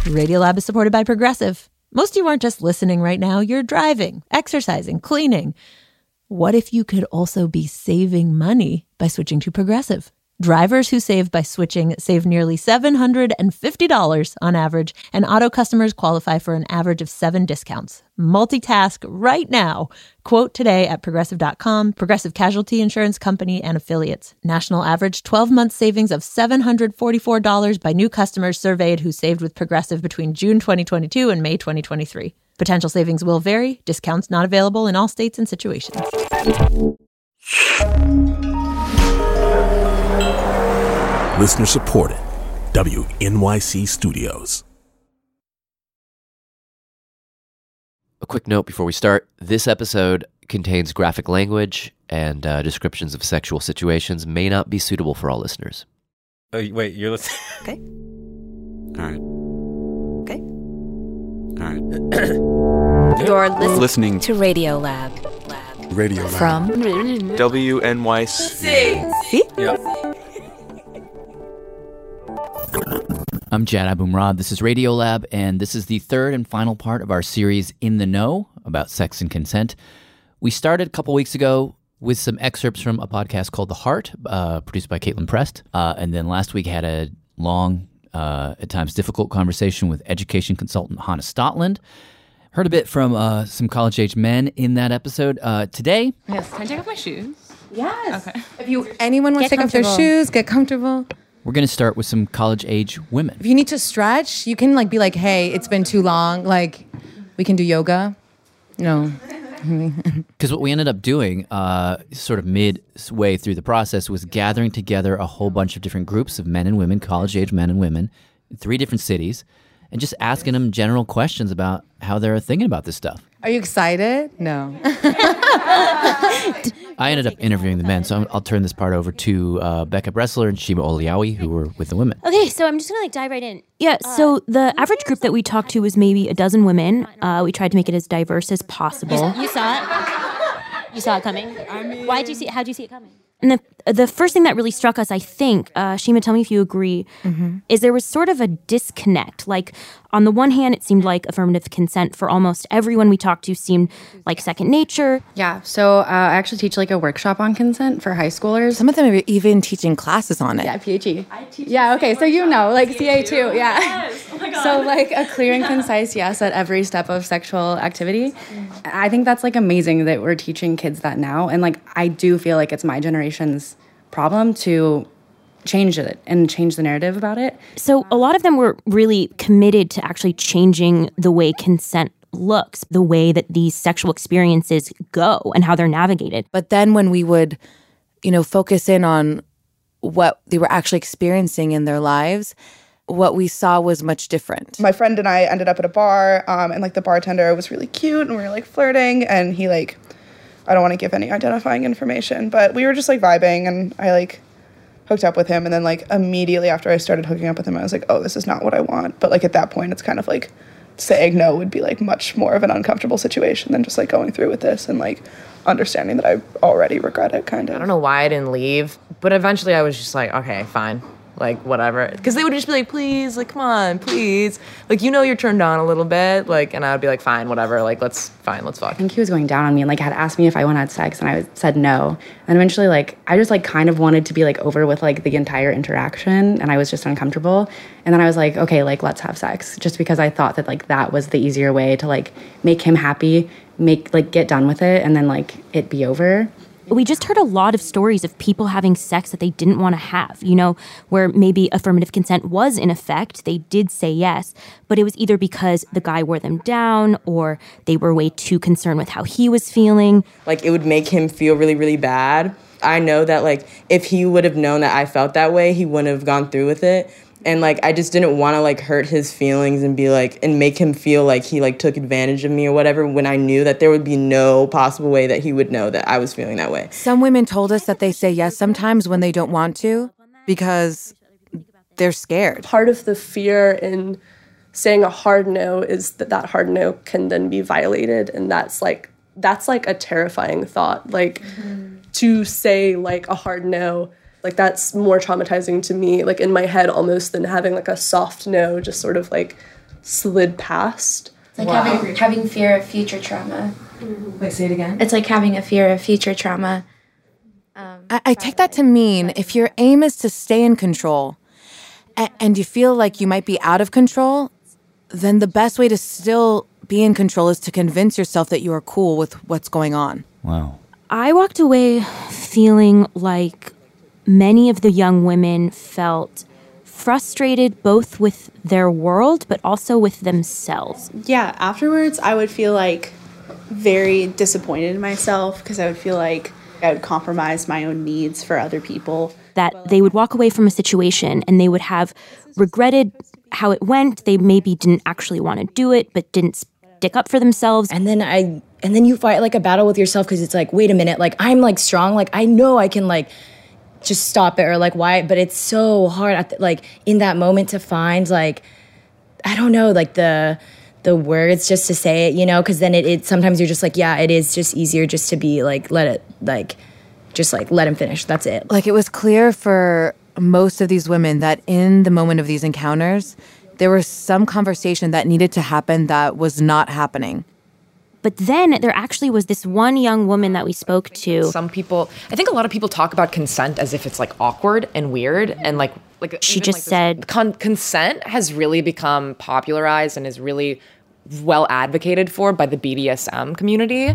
Radiolab is supported by Progressive. Most of you aren't just listening right now. You're driving, exercising, cleaning. What if you could also be saving money by switching to Progressive? Drivers who save by switching save nearly $750 on average, and auto customers qualify for an average of 7 discounts. Multitask right now. Quote today at Progressive.com. Progressive Casualty Insurance Company and Affiliates. National average 12-month savings of $744 by new customers surveyed who saved with Progressive between June 2022 and May 2023. Potential savings will vary. Discounts not available in all states and situations. Listener supported. WNYC Studios. A quick note before we start. This episode contains graphic language and descriptions of sexual situations may not be suitable for all listeners. Oh, wait, you're listening? Okay. All right. Okay. All right. You're Listening to Radiolab. Radio Lab. From WNYC. See? Yep. I'm Jad Abumrad. This is Radiolab, and this is the third and final part of our series In the Know about sex and consent. We started a couple weeks ago with some excerpts from a podcast called The Heart, produced by Caitlin Prest. And then last week had a long, at times difficult conversation with education consultant Hannah Stotland. Heard a bit from some college-age men in that episode. Today... Yes, can I take off my shoes? Yes. Okay. If anyone wants to take off their shoes, get comfortable. We're going to start with some college-age women. If you need to stretch, you can be like, hey, it's been too long. Like, we can do yoga. No. Because what we ended up doing sort of midway through the process was gathering together a whole bunch of different groups of men and women, college-age men and women, in 3 different cities, and just asking them general questions about how they're thinking about this stuff. Are you excited? No. I ended up interviewing the men, so I'll turn this part over to Becca Bressler and Shima Oliawi, who were with the women. Okay, so I'm just going to dive right in. Yeah, so the average group that we talked to was maybe a dozen women. We tried to make it as diverse as possible. You saw it? You saw it coming? How'd you see it coming? And the first thing that really struck us, I think, Shima, tell me if you agree, is there was sort of a disconnect. Like, on the one hand, it seemed like affirmative consent for almost everyone we talked to seemed like second nature. Yeah, so I actually teach a workshop on consent for high schoolers. Some of them are even teaching classes on it. Yeah, PhD. Yeah, okay, so CA2, yeah. Yes. Oh my God. So a clear and concise yes at every step of sexual activity. I think that's amazing that we're teaching kids that now. And I do feel like it's my generation's problem to change it and change the narrative about it. So a lot of them were really committed to actually changing the way consent looks, the way that these sexual experiences go and how they're navigated. But then when we would, focus in on what they were actually experiencing in their lives, what we saw was much different. My friend and I ended up at a bar, and the bartender was really cute, and we were flirting, and he I don't want to give any identifying information, but we were just vibing, and I hooked up with him, and then immediately after I started hooking up with him, I was like, oh, this is not what I want. But at that point, it's kind of saying no would be much more of an uncomfortable situation than just going through with this and understanding that I already regret it, kind of. I don't know why I didn't leave, but eventually I was just okay, fine. Whatever. Because they would just be please, come on, please. You're turned on a little bit, and I would be fine, whatever, let's fuck. I think he was going down on me and, had asked me if I wanted to have sex, and I said no. And eventually, I just, kind of wanted to be, over with, the entire interaction, and I was just uncomfortable. And then I was okay, let's have sex. Just because I thought that, that was the easier way to, make him happy, get done with it, and then, it be over. We just heard a lot of stories of people having sex that they didn't want to have, where maybe affirmative consent was in effect. They did say yes, but it was either because the guy wore them down or they were way too concerned with how he was feeling. It would make him feel really, really bad. I know that, if he would have known that I felt that way, he wouldn't have gone through with it. And, I just didn't want to, hurt his feelings and be, and make him feel like he, took advantage of me or whatever, when I knew that there would be no possible way that he would know that I was feeling that way. Some women told us that they say yes sometimes when they don't want to because they're scared. Part of the fear in saying a hard no is that hard no can then be violated, and that's a terrifying thought. To say, a hard no, that's more traumatizing to me, in my head almost, than having, a soft no, just sort of, slid past. It's like having fear of future trauma. Wait, say it again. It's like having a fear of future trauma. I take that to mean if your aim is to stay in control and you feel like you might be out of control, then the best way to still be in control is to convince yourself that you are cool with what's going on. Wow. I walked away feeling like many of the young women felt frustrated both with their world but also with themselves. Yeah, afterwards I would feel like very disappointed in myself because I would feel like I would compromise my own needs for other people. That they would walk away from a situation and they would have regretted how it went. They maybe didn't actually want to do it, but didn't stick up for themselves. And then you fight like a battle with yourself because it's like, wait a minute, like I'm like strong, like I know I can like just stop it or like why, but it's so hard like in that moment to find like, I don't know, like the words just to say it, you know, because then it sometimes you're just like, yeah, it is just easier just to be like, let him finish. That's it. Like it was clear for most of these women that in the moment of these encounters, there was some conversation that needed to happen that was not happening. But then there actually was this one young woman that we spoke to. I think a lot of people talk about consent as if it's like awkward and weird and like she just said consent has really become popularized and is really well advocated for by the BDSM community.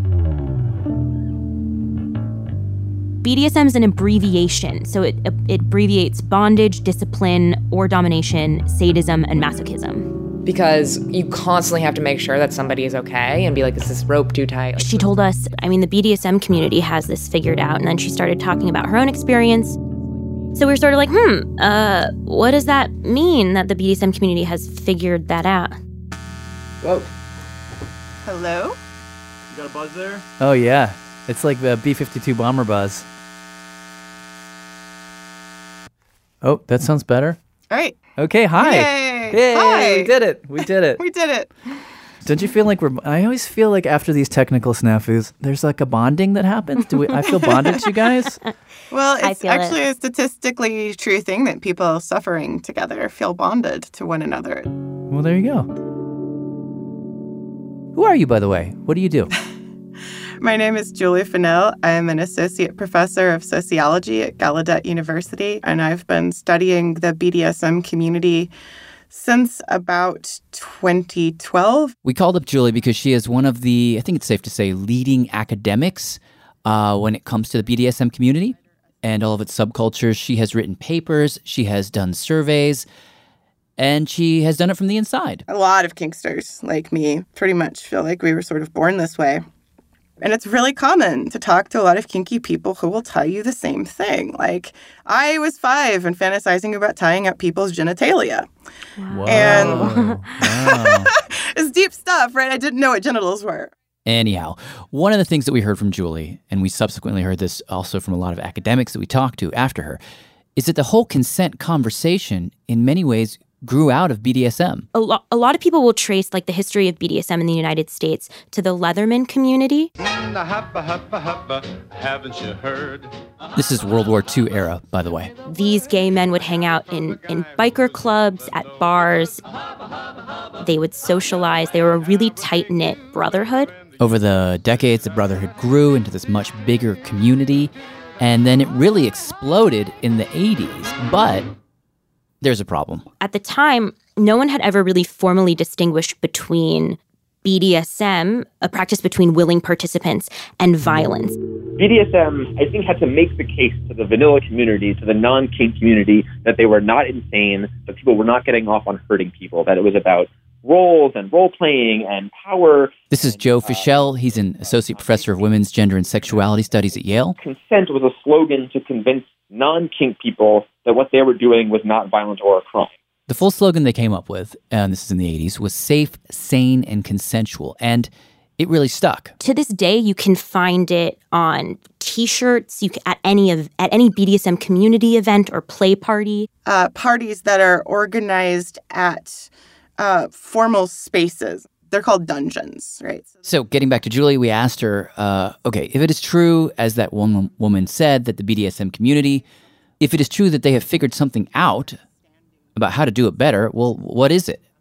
BDSM is an abbreviation, so it abbreviates bondage, discipline, or domination, sadism, and masochism. Because you constantly have to make sure that somebody is okay and be like, is this rope too tight? She told us, the BDSM community has this figured out, and then she started talking about her own experience. So we were sort of like, what does that mean that the BDSM community has figured that out? Whoa. Hello? You got a buzz there? Oh, yeah. It's like the B-52 bomber buzz. Oh, that sounds better. All right. Okay, hi. Yay. Hi. We did it. We did it. We did it. Don't you feel like I always feel like after these technical snafus, there's like a bonding that happens. I feel bonded to you guys? Well, it's actually a statistically true thing that people suffering together feel bonded to one another. Well, there you go. Who are you, by the way? What do you do? My name is Julie Fennell. I'm an associate professor of sociology at Gallaudet University, and I've been studying the BDSM community since about 2012. We called up Julie because she is one of the, I think it's safe to say, leading academics when it comes to the BDSM community and all of its subcultures. She has written papers, she has done surveys, and she has done it from the inside. A lot of kinksters like me pretty much feel like we were sort of born this way. And it's really common to talk to a lot of kinky people who will tell you the same thing. Like, I was 5 and fantasizing about tying up people's genitalia. Wow. And wow. It's deep stuff, right? I didn't know what genitals were. Anyhow, one of the things that we heard from Julie, and we subsequently heard this also from a lot of academics that we talked to after her, is that the whole consent conversation in many ways grew out of BDSM. A lot of people will trace like the history of BDSM in the United States to the Leatherman community. Haven't you heard? This is World War II era, by the way. These gay men would hang out in biker clubs, at bars. They would socialize. They were a really tight-knit brotherhood. Over the decades, the brotherhood grew into this much bigger community, and then it really exploded in the 80s. But there's a problem. At the time, no one had ever really formally distinguished between BDSM, a practice between willing participants, and violence. BDSM, I think, had to make the case to the vanilla community, to the non-kink community, that they were not insane, that people were not getting off on hurting people, that it was about roles and role-playing and power. This is Joe Fischel. He's an associate professor of women's gender and sexuality studies at Yale. Consent was a slogan to convince non-kink people that what they were doing was not violent or a crime. The full slogan they came up with, and this is in the 80s, was safe, sane, and consensual. And it really stuck. To this day, you can find it on T-shirts, at any BDSM community event or play party. Parties that are organized at formal spaces. They're called dungeons, right? So getting back to Julie, we asked her, okay, if it is true, as that one woman said, that the BDSM community, if it is true that they have figured something out about how to do it better, well, what is it?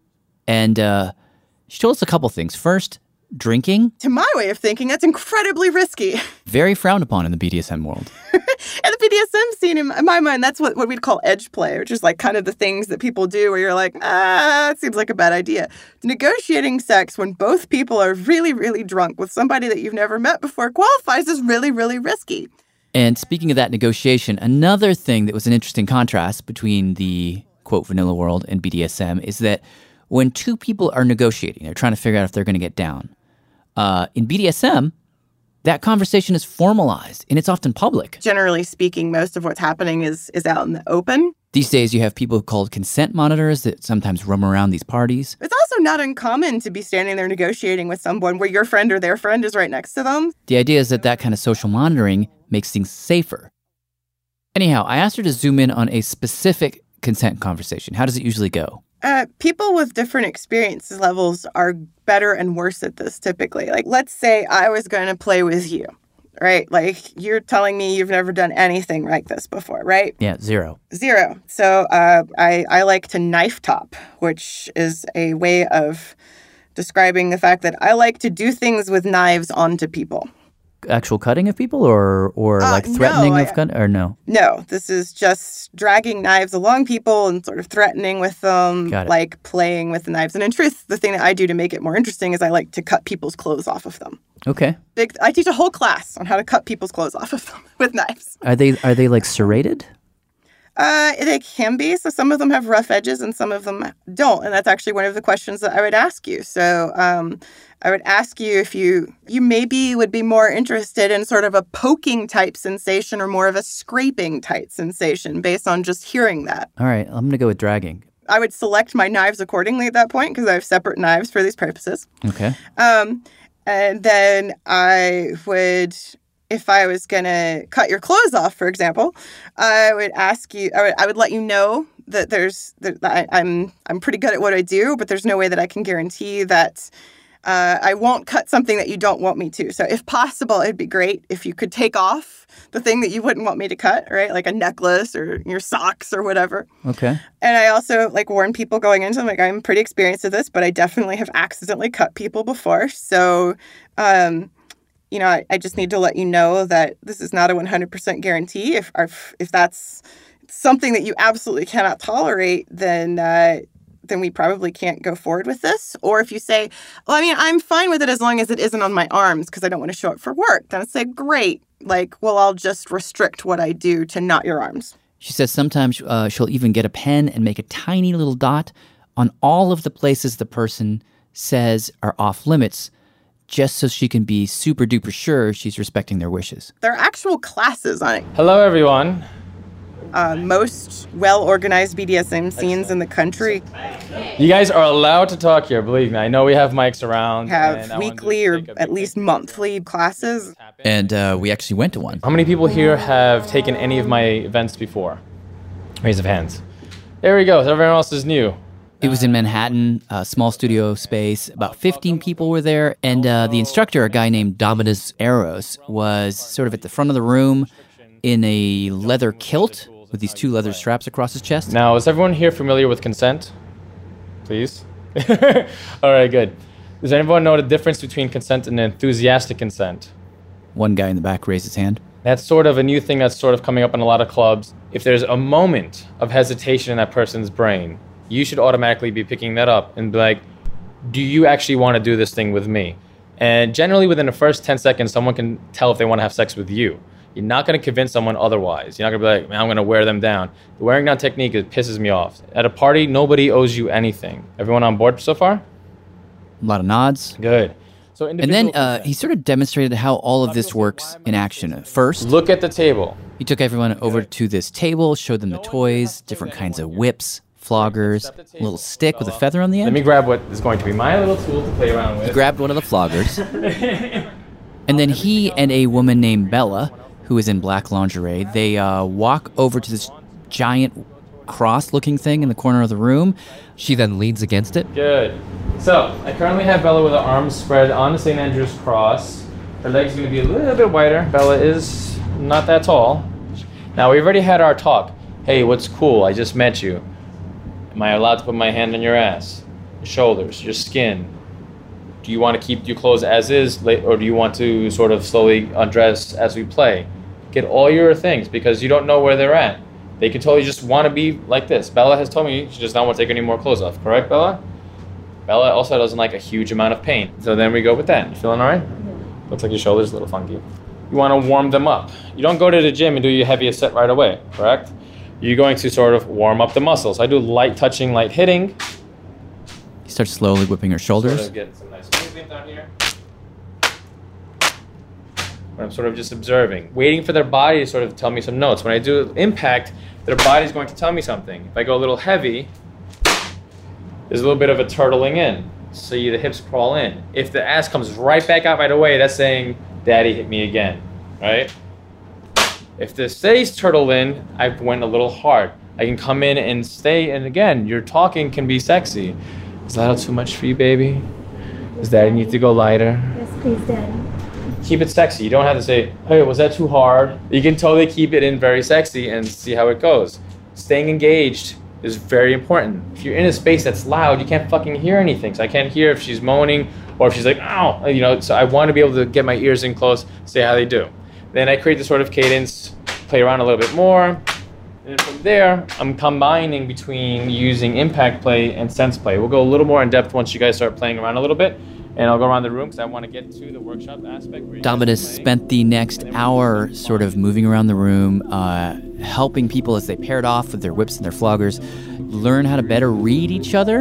And she told us a couple things. First, drinking. To my way of thinking, that's incredibly risky. Very frowned upon in the BDSM world. And the BDSM scene, in my mind, that's what we'd call edge play, which is like kind of the things that people do where you're like, it seems like a bad idea. Negotiating sex when both people are really, really drunk with somebody that you've never met before qualifies as really, really risky. And speaking of that negotiation, another thing that was an interesting contrast between the, quote, vanilla world and BDSM is that when two people are negotiating, they're trying to figure out if they're going to get down. In BDSM, that conversation is formalized, and it's often public. Generally speaking, most of what's happening is out in the open. These days, you have people called consent monitors that sometimes roam around these parties. It's also not uncommon to be standing there negotiating with someone where your friend or their friend is right next to them. The idea is that kind of social monitoring makes things safer. Anyhow, I asked her to zoom in on a specific consent conversation. How does it usually go? People with different experience levels are better and worse at this typically. Like, let's say I was going to play with you, right? Like, you're telling me you've never done anything like this before, right? Yeah, zero. So I like to knife top, which is a way of describing the fact that I like to do things with knives onto people. Actual cutting of people or like threatening of cut or no? No, this is just dragging knives along people and sort of threatening with them, like playing with the knives. And in truth, the thing that I do to make it more interesting is I like to cut people's clothes off of them. Okay. I teach a whole class on how to cut people's clothes off of them with knives. Are they like serrated? They can be. So some of them have rough edges and some of them don't. And that's actually one of the questions that I would ask you. So I would ask you if you maybe would be more interested in sort of a poking type sensation or more of a scraping type sensation based on just hearing that. All right. I'm going to go with dragging. I would select my knives accordingly at that point because I have separate knives for these purposes. Okay. And then I would... If I was going to cut your clothes off, for example, I would ask you, I would let you know that I'm pretty good at what I do, but there's no way that I can guarantee that I won't cut something that you don't want me to. So if possible, it'd be great if you could take off the thing that you wouldn't want me to cut, right? Like a necklace or your socks or whatever. Okay. And I also warn people going into them, I'm pretty experienced at this, but I definitely have accidentally cut people before. So, I just need to let you know that this is not a 100% guarantee. If that's something that you absolutely cannot tolerate, then we probably can't go forward with this. Or if you say, I'm fine with it as long as it isn't on my arms because I don't want to show up for work, then I'd say, great. I'll just restrict what I do to not your arms. She says sometimes she'll even get a pen and make a tiny little dot on all of the places the person says are off limits, just so she can be super duper sure she's respecting their wishes. There are actual classes on it. Hello, everyone. Most well-organized BDSM scenes in the country. You guys are allowed to talk here, believe me. I know we have mics around. Have weekly or at least monthly classes. And we actually went to one. How many people here have taken any of my events before? Raise of hands. There we go. Everyone else is new. It was in Manhattan, a small studio space. About 15 people were there. And the instructor, a guy named Dominus Eros, was sort of at the front of the room in a leather kilt with these two leather straps across his chest. Now, is everyone here familiar with consent? Please? All right, good. Does anyone know the difference between consent and enthusiastic consent? One guy in the back raised his hand. That's sort of a new thing that's sort of coming up in a lot of clubs. If there's a moment of hesitation in that person's brain, you should automatically be picking that up and be like, do you actually want to do this thing with me? And generally within the first 10 seconds, someone can tell if they want to have sex with you. You're not going to convince someone otherwise. You're not going to be like, man, I'm going to wear them down. The wearing down technique, it pisses me off. At a party, nobody owes you anything. Everyone on board so far? A lot of nods. Good. So and then he sort of demonstrated how all of this works in action. First, look at the table. He took everyone over to this table, showed them the toys, different kinds of whips, floggers, a little stick with a feather on the end. Let me grab what is going to be my little tool to play around with. He grabbed one of the floggers. And then he and a woman named Bella, who is in black lingerie, they walk over to this giant cross-looking thing in the corner of the room. She then leans against it. Good. So, I currently have Bella with her arms spread on the St. Andrew's cross. Her legs are going to be a little bit wider. Bella is not that tall. Now, we've already had our talk. Hey, what's cool? I just met you. Am I allowed to put my hand on your ass? your shoulders, your skin. Do you want to keep your clothes as is, or do you want to sort of slowly undress as we play? Get all your things, because you don't know where they're at. They could totally just want to be like this. Bella has told me she does not want to take any more clothes off. Correct, Bella? Bella also doesn't like a huge amount of pain. So then we go with that. You feeling all right? Yeah. Looks like your shoulder's a little funky. You want to warm them up. You don't go to the gym and do your heaviest set right away, correct? You're going to sort of warm up the muscles. I do light touching, light hitting. You start slowly whipping her shoulders. Sort of getting some nice movement down here. I'm sort of just observing, waiting for their body to sort of tell me some notes. When I do impact, their body's going to tell me something. If I go a little heavy, there's a little bit of a turtling in. See the hips crawl in. If the ass comes right back out right away, that's saying, Daddy hit me again, right? If this stays turtle in, I went a little hard. I can come in and stay, and again, your talking can be sexy. Is that too much for you, baby? Does Daddy need to go lighter? Yes, please, Daddy. Keep it sexy. You don't have to say, hey, was that too hard? You can totally keep it in very sexy and see how it goes. Staying engaged is very important. If you're in a space that's loud, you can't fucking hear anything. So I can't hear if she's moaning or if she's like, ow, you know, so I want to be able to get my ears in close, say how they do. Then I create the sort of cadence, play around a little bit more. And from there, I'm combining between using impact play and sense play. We'll go a little more in depth once you guys start playing around a little bit. And I'll go around the room because I want to get to the workshop aspect. Dominus spent the next hour sort of moving around the room, helping people as they paired off with their whips and their floggers, learn how to better read each other.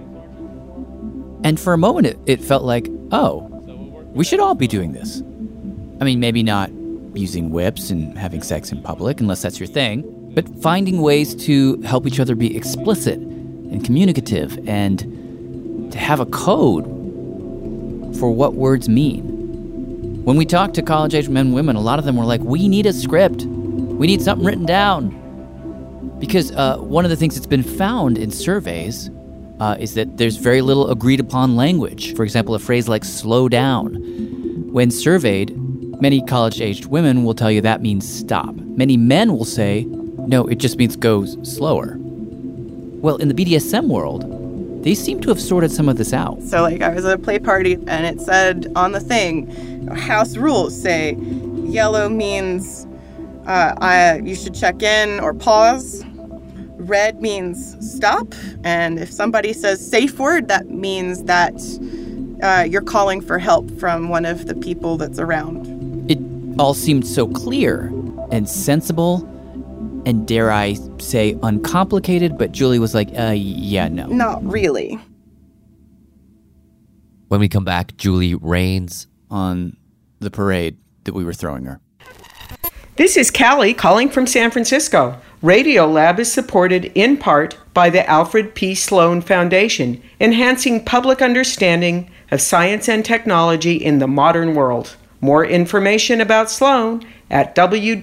And for a moment, it felt like, oh, we should all be doing this. I mean, maybe not using whips and having sex in public, unless that's your thing, but finding ways to help each other be explicit and communicative and to have a code for what words mean. When we talked to college-age men and women, a lot of them were like, we need a script. We need something written down. Because one of the things that's been found in surveys is that there's very little agreed-upon language. For example, a phrase like slow down. When surveyed, many college-aged women will tell you that means stop. Many men will say, no, it just means go slower. Well, in the BDSM world, they seem to have sorted some of this out. So, like, I was at a play party, and it said on the thing, house rules say yellow means you should check in or pause. Red means stop. And if somebody says safe word, that means that you're calling for help from one of the people that's around. It all seemed so clear and sensible and, dare I say, uncomplicated, but Julie was like, yeah, no. Not really. When we come back, Julie rains on the parade that we were throwing her. This is Callie calling from San Francisco. Radiolab is supported in part by the Alfred P. Sloan Foundation, enhancing public understanding of science and technology in the modern world. More information about Sloan at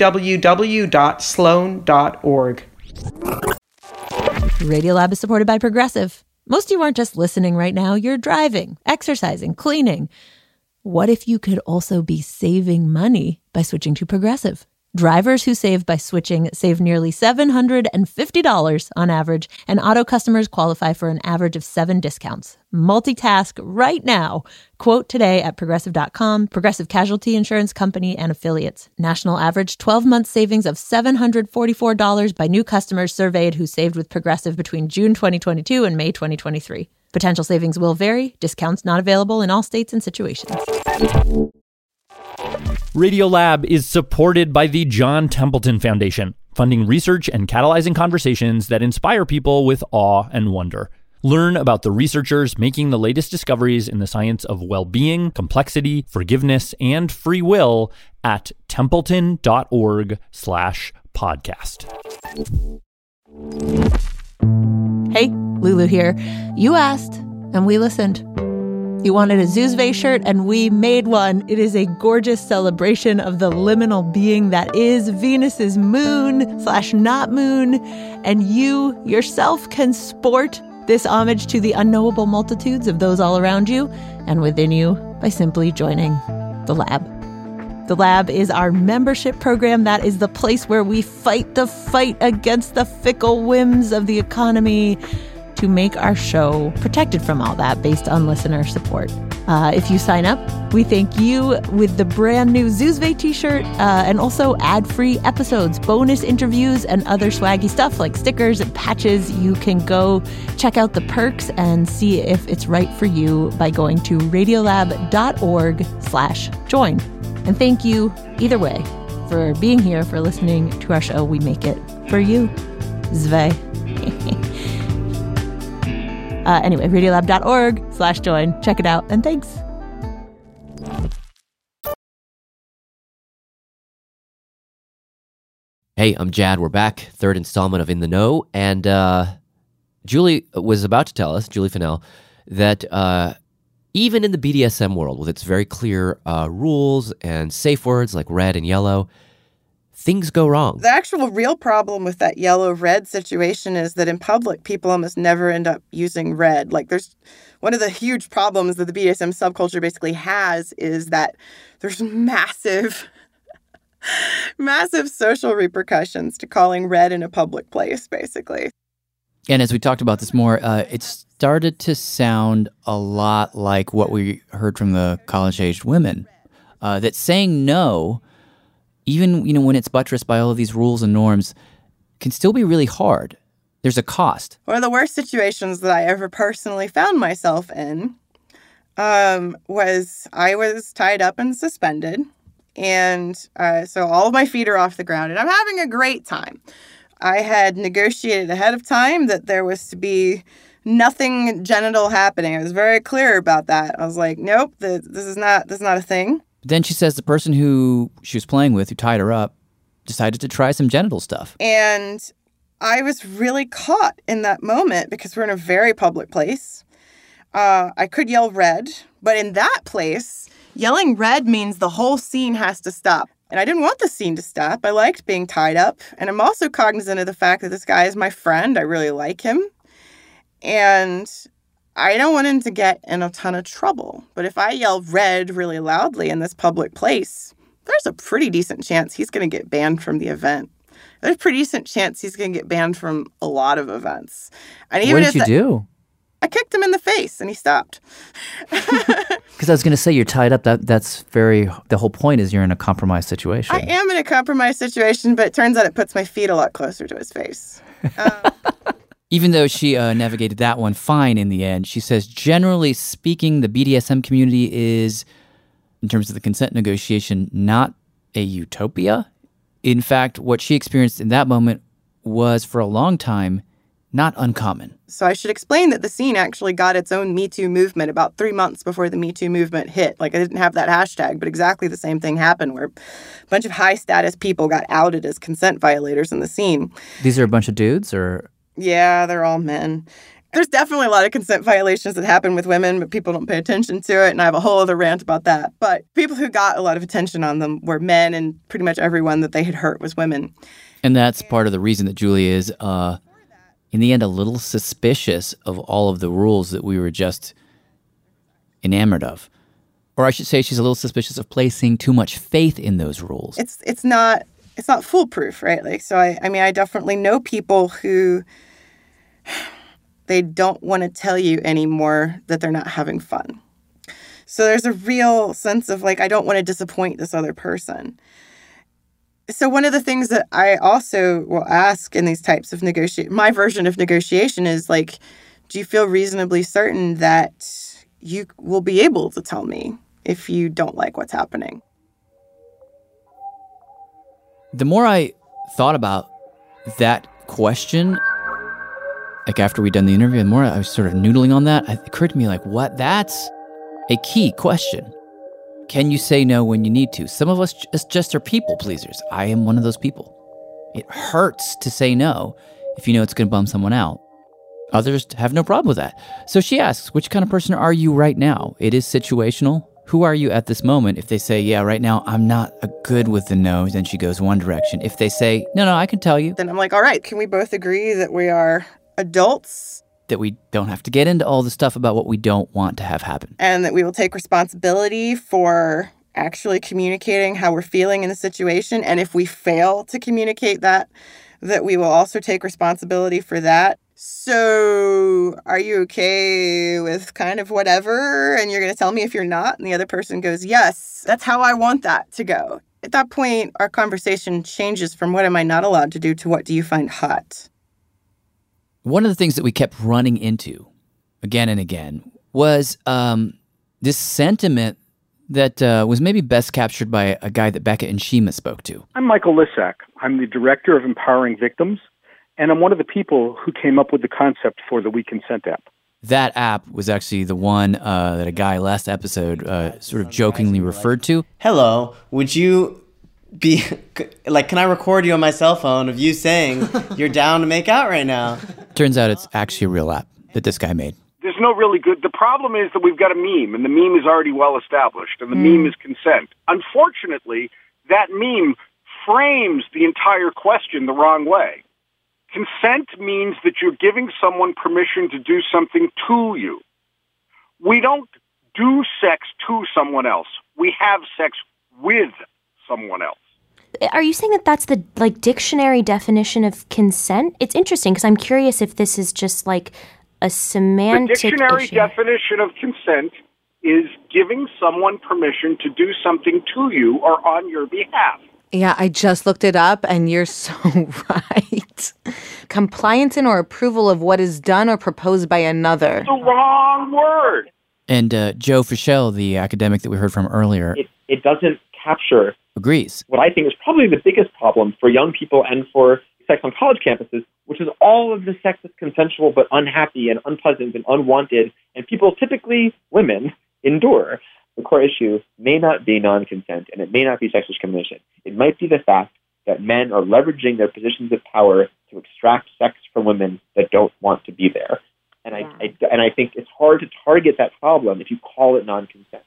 www.sloan.org. Radiolab is supported by Progressive. Most of you aren't just listening right now, you're driving, exercising, cleaning. What if you could also be saving money by switching to Progressive? Drivers who save by switching save nearly $750 on average, and auto customers qualify for an average of 7 discounts. Multitask right now. Quote today at Progressive.com. Progressive Casualty Insurance Company and Affiliates. National average 12-month savings of $744 by new customers surveyed who saved with Progressive between June 2022 and May 2023. Potential savings will vary. Discounts not available in all states and situations. Radiolab is supported by the John Templeton Foundation, funding research and catalyzing conversations that inspire people with awe and wonder. Learn about the researchers making the latest discoveries in the science of well-being, complexity, forgiveness, and free will at templeton.org/podcast. Hey, Lulu here. You asked, and we listened. You wanted a Zuzve shirt, and we made one. It is a gorgeous celebration of the liminal being that is Venus's moon/not moon, and you yourself can sport this homage to the unknowable multitudes of those all around you and within you by simply joining the Lab. The Lab is our membership program. That is the place where we fight the fight against the fickle whims of the economy to make our show protected from all that based on listener support. If you sign up, we thank you with the brand new Zuzve t-shirt and also ad-free episodes, bonus interviews, and other swaggy stuff like stickers and patches. You can go check out the perks and see if it's right for you by going to radiolab.org/join. And thank you, either way, for being here, for listening to our show. We make it for you. Zve. Anyway, radiolab.org/join. Check it out, and thanks. Hey, I'm Jad. We're back. Third installment of In the Know. And Julie was about to tell us, Julie Fennell, that even in the BDSM world, with its very clear rules and safe words like red and yellow, things go wrong. The actual real problem with that yellow-red situation is that in public, people almost never end up using red. Like, there's one of the huge problems that the BDSM subculture basically has is that there's massive social repercussions to calling red in a public place, basically. And as we talked about this more, it started to sound a lot like what we heard from the college-aged women, that saying no, even when it's buttressed by all of these rules and norms, can still be really hard. There's a cost. One of the worst situations that I ever personally found myself in was I was tied up and suspended. And so all of my feet are off the ground, and I'm having a great time. I had negotiated ahead of time that there was to be nothing genital happening. I was very clear about that. I was like, nope, this is not a thing. But then she says the person who she was playing with, who tied her up, decided to try some genital stuff. And I was really caught in that moment because we're in a very public place. I could yell red, but in that place, yelling red means the whole scene has to stop. And I didn't want the scene to stop. I liked being tied up. And I'm also cognizant of the fact that this guy is my friend. I really like him. And I don't want him to get in a ton of trouble. But if I yell red really loudly in this public place, there's a pretty decent chance he's going to get banned from the event. There's a pretty decent chance he's going to get banned from a lot of events. And even what did you do? I kicked him in the face and he stopped. Because I was going to say, you're tied up. The whole point is you're in a compromised situation. I am in a compromised situation, but it turns out it puts my feet a lot closer to his face. Even though she navigated that one fine in the end, she says, generally speaking, the BDSM community is, in terms of the consent negotiation, not a utopia. In fact, what she experienced in that moment was, for a long time, not uncommon. So I should explain that the scene actually got its own Me Too movement about 3 months before the Me Too movement hit. Like, I didn't have that hashtag, but exactly the same thing happened where a bunch of high-status people got outed as consent violators in the scene. These are a bunch of dudes, or? Yeah, they're all men. There's definitely a lot of consent violations that happen with women, but people don't pay attention to it, and I have a whole other rant about that. But people who got a lot of attention on them were men, and pretty much everyone that they had hurt was women. And that's part of the reason that Julie is, in the end, a little suspicious of all of the rules that we were just enamored of. Or I should say she's a little suspicious of placing too much faith in those rules. It's not foolproof, right? Like, so I definitely know people who they don't want to tell you anymore that they're not having fun. So there's a real sense of like, I don't want to disappoint this other person. So one of the things that I also will ask in these types of my version of negotiation is like, do you feel reasonably certain that you will be able to tell me if you don't like what's happening? The more I thought about that question, like after we'd done the interview, the more I was sort of noodling on that, it occurred to me like, what? That's a key question. Can you say no when you need to? Some of us just are people pleasers. I am one of those people. It hurts to say no if you know it's going to bum someone out. Others have no problem with that. So she asks, which kind of person are you right now? It is situational. Who are you at this moment? If they say, yeah, right now I'm not good with the no, then she goes one direction. If they say, no, I can tell you. Then I'm like, all right, can we both agree that we are adults? That we don't have to get into all the stuff about what we don't want to have happen. And that we will take responsibility for actually communicating how we're feeling in the situation. And if we fail to communicate that we will also take responsibility for that. So are you okay with kind of whatever? And you're going to tell me if you're not? And the other person goes, yes, that's how I want that to go. At that point, our conversation changes from what am I not allowed to do to what do you find hot? One of the things that we kept running into again and again was this sentiment that was maybe best captured by a guy that Becca and Shima spoke to. I'm Michael Lissack. I'm the director of Empowering Victims, and I'm one of the people who came up with the concept for the We Consent app. That app was actually the one that a guy last episode sort of jokingly referred to. Hello, would you be, like, can I record you on my cell phone of you saying you're down to make out right now? Turns out it's actually a real app that this guy made. There's no really good... The problem is that we've got a meme, and the meme is already well established, and the meme is consent. Unfortunately, that meme frames the entire question the wrong way. Consent means that you're giving someone permission to do something to you. We don't do sex to someone else. We have sex with someone else. Are you saying that that's the dictionary definition of consent? It's interesting because I'm curious if this is just like a semantic The dictionary issue. definition of consent is giving someone permission to do something to you or on your behalf. Yeah, I just looked it up, and you're so right. Compliance in or approval of what is done or proposed by another. The wrong word. And Joe Fischel, the academic that we heard from earlier, It doesn't capture agrees. what I think is probably the biggest problem for young people and for sex on college campuses, which is all of the sex is consensual but unhappy and unpleasant and unwanted, and people, typically women, endure. The core issue may not be non-consent, and it may not be sex discrimination. It might be the fact that men are leveraging their positions of power to extract sex from women that don't want to be there. And I think it's hard to target that problem if you call it non-consent.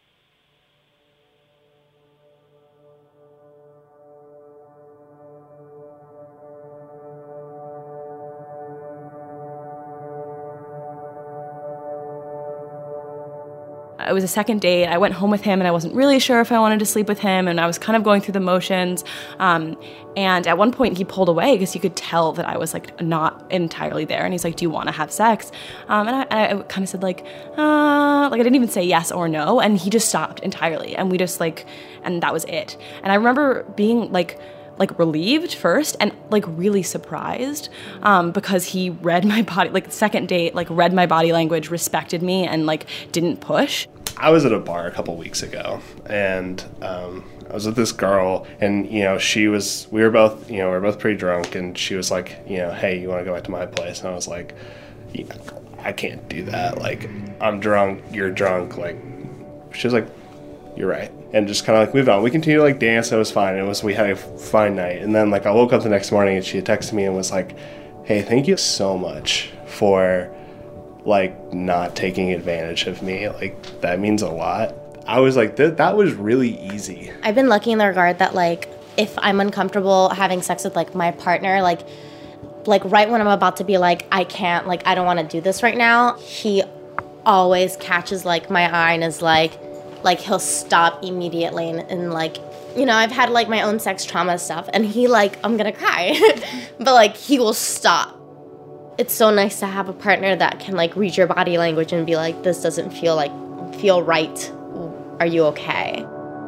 It was a second date. I went home with him, and I wasn't really sure if I wanted to sleep with him, and I was kind of going through the motions. And at one point, he pulled away because you could tell that I was like not entirely there. And he's like, "Do you want to have sex?" And I kind of said like I didn't even say yes or no, and he just stopped entirely, and we just and that was it. And I remember being like relieved first and really surprised because he read my body, second date, read my body language, respected me, and didn't push. I was at a bar a couple weeks ago, and I was with this girl, and we were both pretty drunk, and she was like, hey, you want to go back to my place? And I was like, I can't do that. I'm drunk, you're drunk. She was like, you're right. And just kind of moved on. We continued to dance. It was fine. We had a fine night. And then I woke up the next morning and she had texted me and was like, hey, thank you so much for not taking advantage of me. That means a lot. I was like, that was really easy. I've been lucky in the regard that if I'm uncomfortable having sex with my partner, right when I'm about to be I can't, I don't want to do this right now, he always catches my eye and is he'll stop immediately and I've had my own sex trauma stuff, and he I'm gonna cry but he will stop. It's so nice to have a partner that can read your body language and be this doesn't feel right, are you okay?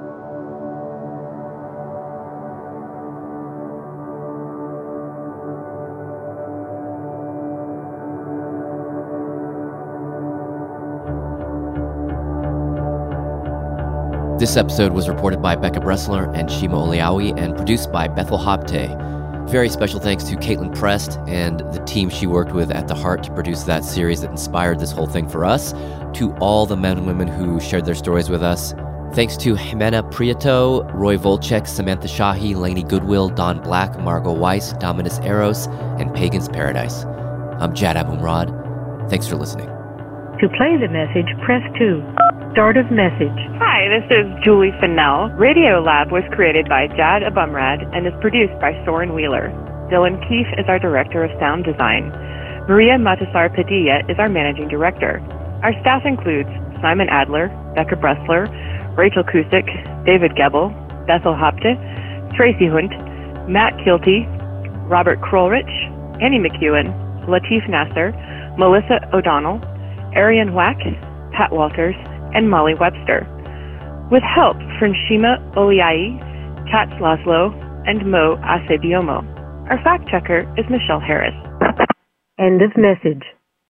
This episode was reported by Becca Bressler and Shima Oliawi and produced by Bethel Habte. Very special thanks to Caitlin Prest and the team she worked with at The Heart to produce that series that inspired this whole thing for us. To all the men and women who shared their stories with us. Thanks to Jimena Prieto, Roy Volchek, Samantha Shahi, Lainey Goodwill, Don Black, Margot Weiss, Dominus Eros, and Pagan's Paradise. I'm Jad Abumrad. Thanks for listening. To play the message, press 2. Start of message. Hi, this is Julie Fennell. Radio Lab was created by Jad Abumrad and is produced by Soren Wheeler. Dylan Keefe is our Director of Sound Design. Maria Matasar Padilla is our Managing Director. Our staff includes Simon Adler, Becca Bressler, Rachel Kusick, David Gebel, Bethel Habte, Tracy Hunt, Matt Kilty, Robert Krolrich, Annie McEwen, Latif Nasser, Melissa O'Donnell, Arian Wack, Pat Walters, and Molly Webster. With help from Shima Oliai, Tats Laszlo, and Mo Acebiomo. Our fact checker is Michelle Harris. End of message.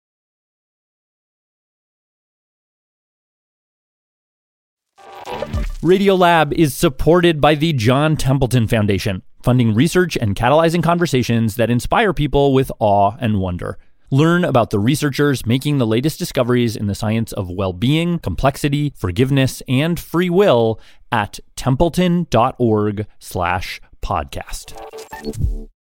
Radiolab is supported by the John Templeton Foundation, funding research and catalyzing conversations that inspire people with awe and wonder. Learn about the researchers making the latest discoveries in the science of well-being, complexity, forgiveness, and free will at templeton.org/podcast.